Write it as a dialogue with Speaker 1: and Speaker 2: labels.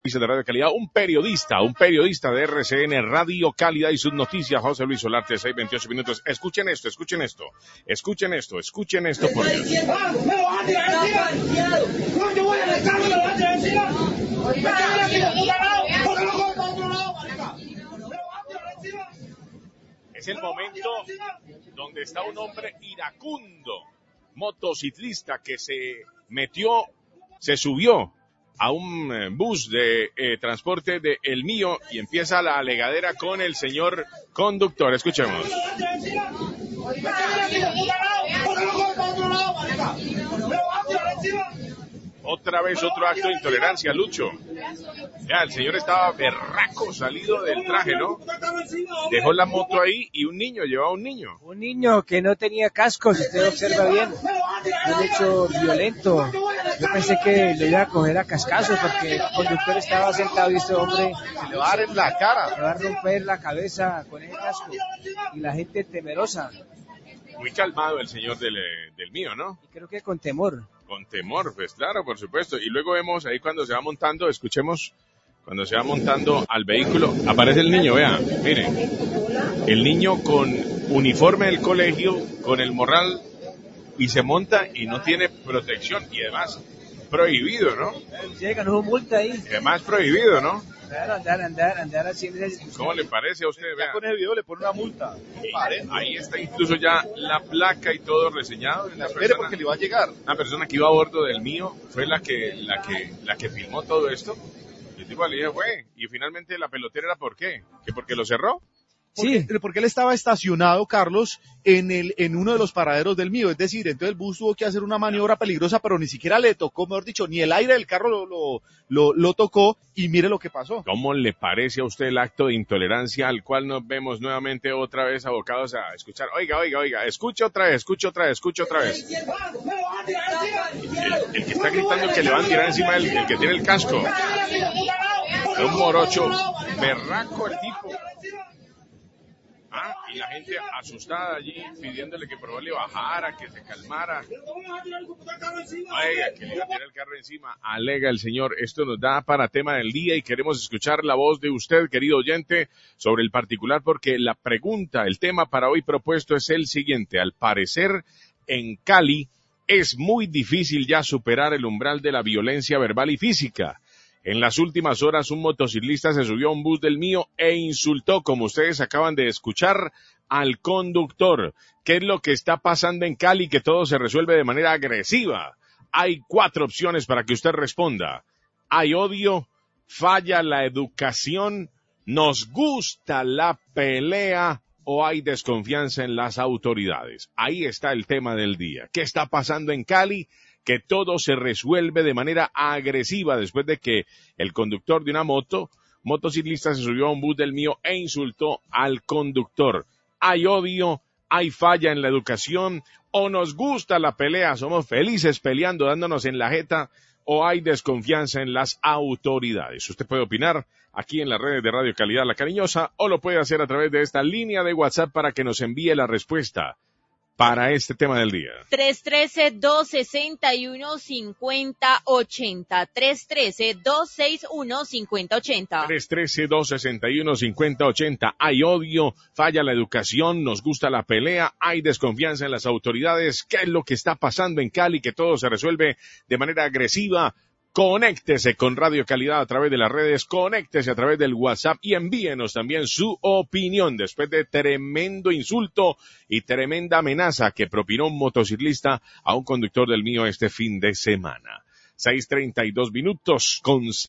Speaker 1: De Radio Calidad, un periodista de RCN Radio Calidad y sus noticias, José Luis Solarte, 6:28 minutos. Escuchen esto, por Dios. Es el momento donde está un hombre iracundo, motociclista, que se subió a un bus de transporte de El Mío y empieza la alegadera con el señor conductor. Escuchemos. Otra vez otro acto de intolerancia, Lucho. Ya, el señor estaba berraco, salido del traje, ¿no? Dejó la moto ahí y llevaba un niño.
Speaker 2: Un niño que no tenía casco, si usted observa bien. Un hecho violento. Yo pensé que lo iba a coger a cascazos porque el conductor estaba sentado y este hombre
Speaker 3: se le va a dar en la cara.
Speaker 2: Le va a romper la cabeza con el casco. Y la gente temerosa.
Speaker 1: Muy calmado el señor del Mío, ¿no?
Speaker 2: Y creo que con temor.
Speaker 1: Con temor, pues claro, por supuesto. Y luego vemos ahí cuando se va montando, escuchemos, cuando se va montando al vehículo, aparece el niño, vea, miren. El niño con uniforme del colegio, con el morral, y se monta y no tiene protección. Y además, prohibido, ¿no?
Speaker 2: Llega, no multa ahí.
Speaker 1: Además, prohibido, ¿no?
Speaker 2: Andar así.
Speaker 1: ¿Cómo le parece a usted?
Speaker 3: Ya con el video le pone una multa.
Speaker 1: Ahí está incluso ya la placa y todo reseñado.
Speaker 3: Espere porque le va a llegar.
Speaker 1: Una persona que iba a bordo del Mío fue la que filmó todo esto. El tipo le dijo, y finalmente la pelotera era ¿por qué? ¿Que porque lo cerró?
Speaker 3: Porque él estaba estacionado, Carlos, en uno de los paraderos del Mío, es decir, entonces el bus tuvo que hacer una maniobra peligrosa, pero ni siquiera le tocó, mejor dicho, ni el aire del carro lo tocó, y mire lo que pasó.
Speaker 1: ¿Cómo le parece a usted el acto de intolerancia al cual nos vemos nuevamente otra vez abocados a escuchar? Oiga, escuche otra vez. El que está gritando que le van a tirar encima el que tiene el casco. Es un morocho, berraco el tipo. Y la gente asustada allí, pidiéndole que por favor le bajara, que se calmara. Oiga, que le iba a tirar el carro encima. Alega el señor. Esto nos da para tema del día y queremos escuchar la voz de usted, querido oyente, sobre el particular, porque la pregunta, el tema para hoy propuesto es el siguiente. Al parecer, en Cali es muy difícil ya superar el umbral de la violencia verbal y física. En las últimas horas, un motociclista se subió a un bus del Mío e insultó, como ustedes acaban de escuchar, al conductor. ¿Qué es lo que está pasando en Cali? Que todo se resuelve de manera agresiva. Hay 4 opciones para que usted responda. Hay odio, falla la educación, nos gusta la pelea o hay desconfianza en las autoridades. Ahí está el tema del día. ¿Qué está pasando en Cali? Que todo se resuelve de manera agresiva después de que el conductor de una motociclista se subió a un bus del Mío e insultó al conductor. Hay odio, hay falla en la educación, o nos gusta la pelea, somos felices peleando, dándonos en la jeta, o hay desconfianza en las autoridades. Usted puede opinar aquí en las redes de Radio Calidad La Cariñosa, o lo puede hacer a través de esta línea de WhatsApp para que nos envíe la respuesta para este tema del día.
Speaker 4: 313-261-5080. 313-261-5080.
Speaker 1: 313-261-5080. Hay odio, falla la educación, nos gusta la pelea, hay desconfianza en las autoridades. ¿Qué es lo que está pasando en Cali? Que todo se resuelve de manera agresiva. Conéctese con Radio Calidad a través de las redes, conéctese a través del WhatsApp y envíenos también su opinión después de tremendo insulto y tremenda amenaza que propinó un motociclista a un conductor del Mío este fin de semana. 6:32 con